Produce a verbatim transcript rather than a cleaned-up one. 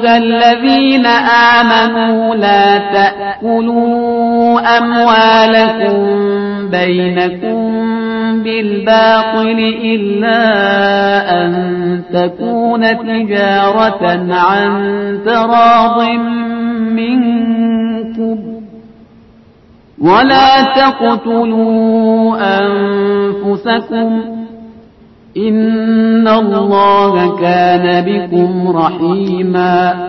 أيها الذين آمنوا لا تأكلوا أموالكم بينكم بالباطل إلا أن تكون تجارة عن تراض منكم ولا تقتلوا أنفسكم إن الله كان بكم رحيما